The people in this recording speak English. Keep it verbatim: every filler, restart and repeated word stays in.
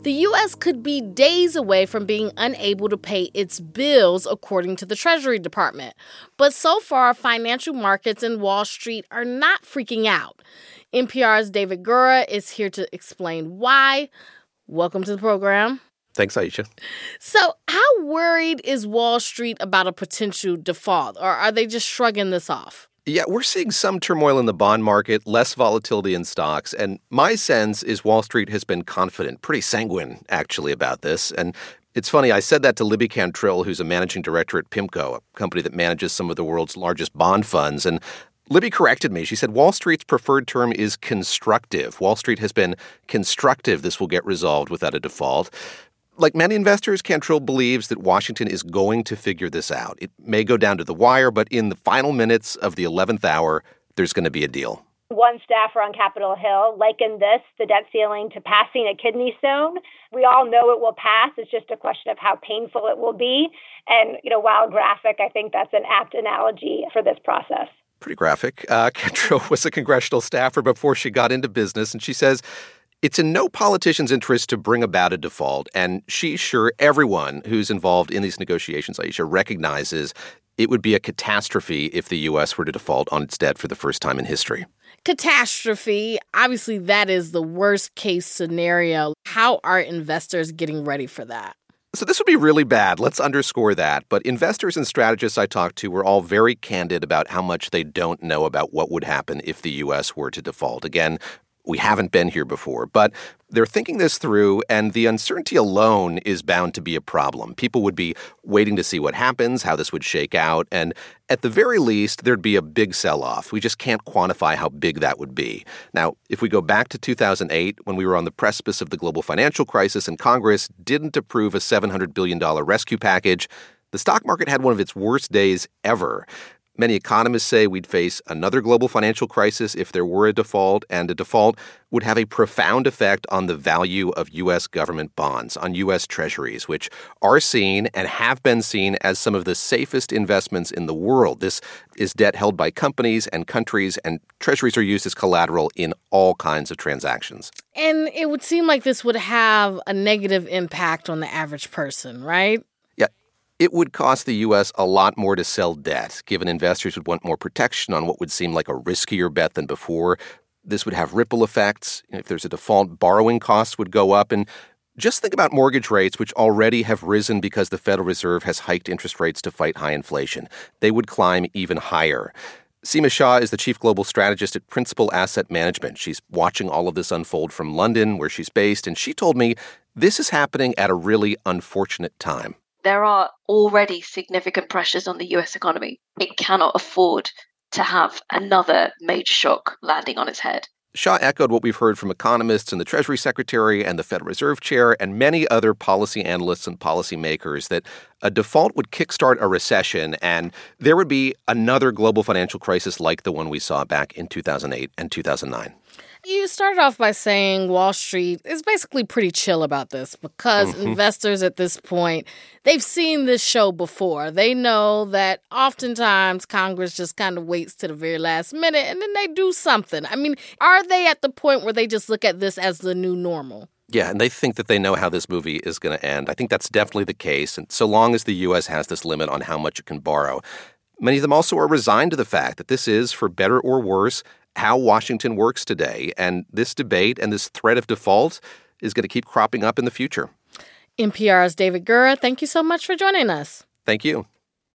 the U S could be days away from being unable to pay its bills, according to the Treasury Department. But so far, financial markets and Wall Street are not freaking out. N P R's David Gura is here to explain why. Welcome to the program. Thanks, Aisha. So how worried is Wall Street about a potential default, or are they just shrugging this off? Yeah, we're seeing some turmoil in the bond market, less volatility in stocks, and my sense is Wall Street has been confident, pretty sanguine, actually, about this. And it's funny, I said that to Libby Cantrill, who's a managing director at PIMCO, a company that manages some of the world's largest bond funds, and Libby corrected me. She said Wall Street's preferred term is constructive. Wall Street has been constructive this will get resolved without a default. Like many investors, Cantrill believes that Washington is going to figure this out. It may go down to the wire, but in the final minutes of the eleventh hour, there's going to be a deal. One staffer on Capitol Hill likened this, the debt ceiling, to passing a kidney stone. We all know it will pass. It's just a question of how painful it will be. And, you know, while graphic, I think that's an apt analogy for this process. Pretty graphic. Uh, Cantrill was a congressional staffer before she got into business, and she says it's in no politician's interest to bring about a default, and she's sure everyone who's involved in these negotiations, Aisha, recognizes it would be a catastrophe if the U S were to default on its debt for the first time in history. Catastrophe. Obviously, that is the worst case scenario. How are investors getting ready for that? So this would be really bad. Let's underscore that. But investors and strategists I talked to were all very candid about how much they don't know about what would happen if the U S were to default. Again, we haven't been here before, but they're thinking this through, and the uncertainty alone is bound to be a problem. People would be waiting to see what happens, how this would shake out, and at the very least, there'd be a big sell-off. We just can't quantify how big that would be. Now, if we go back to two thousand eight, when we were on the precipice of the global financial crisis and Congress didn't approve a seven hundred billion dollars rescue package, the stock market had one of its worst days ever. Many economists say we'd face another global financial crisis if there were a default, and a default would have a profound effect on the value of U S government bonds, on U S treasuries, which are seen and have been seen as some of the safest investments in the world. This is debt held by companies and countries, and treasuries are used as collateral in all kinds of transactions. And it would seem like this would have a negative impact on the average person, right? It would cost the U S a lot more to sell debt, given investors would want more protection on what would seem like a riskier bet than before. This would have ripple effects. If there's a default, borrowing costs would go up. And just think about mortgage rates, which already have risen because the Federal Reserve has hiked interest rates to fight high inflation. They would climb even higher. Seema Shah is the chief global strategist at Principal Asset Management. She's watching all of this unfold from London, where she's based, and she told me this is happening at a really unfortunate time. There are already significant pressures on the U S economy. It cannot afford to have another major shock landing on its head. Shah echoed what we've heard from economists and the Treasury Secretary and the Federal Reserve Chair and many other policy analysts and policymakers that a default would kickstart a recession and there would be another global financial crisis like the one we saw back in two thousand eight and two thousand nine. You started off by saying Wall Street is basically pretty chill about this because mm-hmm. investors at this point, they've seen this show before. They know that oftentimes Congress just kind of waits to the very last minute and then they do something. I mean, are they at the point where they just look at this as the new normal? Yeah, and they think that they know how this movie is going to end. I think that's definitely the case. And so long as the U S has this limit on how much it can borrow, many of them also are resigned to the fact that this is, for better or worse, how Washington works today. And this debate and this threat of default is going to keep cropping up in the future. N P R's David Gura, thank you so much for joining us. Thank you.